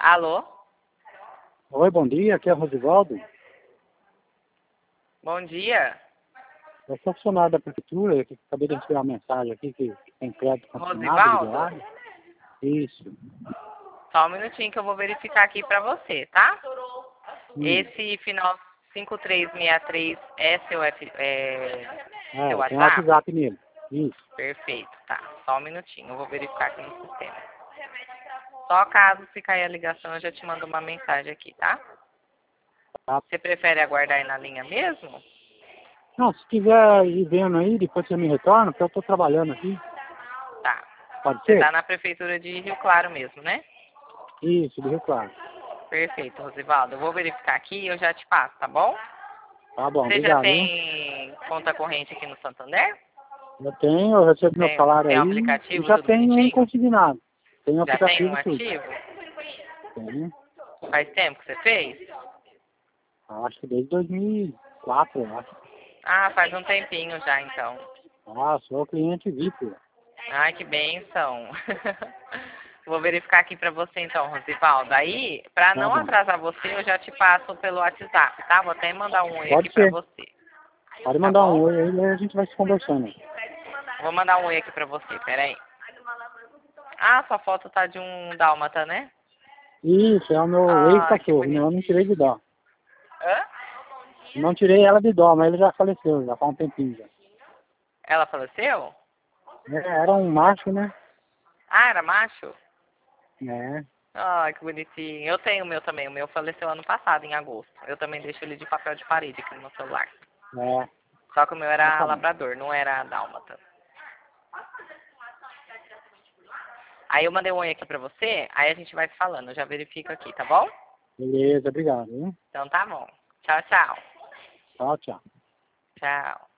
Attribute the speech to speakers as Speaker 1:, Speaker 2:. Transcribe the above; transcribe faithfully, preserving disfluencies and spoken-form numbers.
Speaker 1: Alô?
Speaker 2: Oi, bom dia, aqui é o Rosivaldo.
Speaker 1: Bom dia.
Speaker 2: Eu sou funcionário da prefeitura, que acabei de receber uma mensagem aqui que tem crédito consignado
Speaker 1: Rosivaldo?
Speaker 2: liberado. Isso.
Speaker 1: Só um minutinho que eu vou verificar aqui pra você, tá?
Speaker 2: Hum.
Speaker 1: Esse final cinco três seis três é seu, F- é,
Speaker 2: É,
Speaker 1: seu
Speaker 2: tem um
Speaker 1: WhatsApp?
Speaker 2: WhatsApp nele. Isso.
Speaker 1: Perfeito, tá. Só um minutinho, eu vou verificar aqui no sistema. Só caso se cair a ligação, eu já te mando uma mensagem aqui, tá?
Speaker 2: Tá.
Speaker 1: Você prefere aguardar aí na linha mesmo?
Speaker 2: Não, se quiser ir vendo aí, depois você me retorna, porque eu estou trabalhando aqui.
Speaker 1: Tá.
Speaker 2: Pode
Speaker 1: Você
Speaker 2: ser?
Speaker 1: tá na prefeitura de Rio Claro mesmo, né?
Speaker 2: Isso, do Rio Claro.
Speaker 1: Perfeito, Rosivaldo. Eu vou verificar aqui e eu já te passo, tá bom?
Speaker 2: Tá bom,
Speaker 1: Você já
Speaker 2: obrigado, viu?
Speaker 1: tem conta corrente aqui no Santander?
Speaker 2: Eu tenho, eu recebo meu
Speaker 1: Tem,
Speaker 2: salário
Speaker 1: tem um
Speaker 2: aí e
Speaker 1: aplicativo,
Speaker 2: já
Speaker 1: tudo
Speaker 2: tenho um
Speaker 1: bonitinho?
Speaker 2: consignado. Tenho um
Speaker 1: Já tem um
Speaker 2: aplicativo e tudo.
Speaker 1: ativo?
Speaker 2: Tenho.
Speaker 1: Faz tempo que você fez?
Speaker 2: Acho que desde dois mil e quatro, eu acho.
Speaker 1: Ah, faz um tempinho já então.
Speaker 2: Ah, sou cliente V I P.
Speaker 1: Ai, que benção. Vou verificar aqui pra você então, Rosivaldo. Aí, pra
Speaker 2: Tá
Speaker 1: não
Speaker 2: bom.
Speaker 1: atrasar você, eu já te passo pelo WhatsApp, tá? Vou até mandar um oi
Speaker 2: Pode
Speaker 1: aqui pra
Speaker 2: ser.
Speaker 1: você.
Speaker 2: Pode
Speaker 1: Tá
Speaker 2: mandar um
Speaker 1: bom?
Speaker 2: oi aí, aí a gente vai se conversando.
Speaker 1: Vou mandar um oi aqui pra você, peraí. Ah, sua foto tá de um dálmata, né?
Speaker 2: Isso, é o meu
Speaker 1: Ah, que
Speaker 2: ex-cachorro, né? Eu não tirei de
Speaker 1: bonitinho.
Speaker 2: dó.
Speaker 1: Hã?
Speaker 2: Não tirei ela de dó, mas ele já faleceu, já faz um tempinho já.
Speaker 1: Ela faleceu?
Speaker 2: É, era um macho, né?
Speaker 1: Ah, era macho?
Speaker 2: É.
Speaker 1: Ah, que bonitinho. Eu tenho o meu também. O meu faleceu ano passado, em agosto. Eu também deixo ele de papel de parede aqui no meu celular.
Speaker 2: É.
Speaker 1: Só que o meu
Speaker 2: Então
Speaker 1: era
Speaker 2: tá bom.
Speaker 1: labrador, não era dálmata. Aí eu mandei um oi aqui pra você, aí a gente vai se falando. Eu já verifico aqui, tá bom?
Speaker 2: Beleza, obrigado, hein?
Speaker 1: Então tá bom. Tchau, tchau.
Speaker 2: Tchau, tchau.
Speaker 1: Tchau.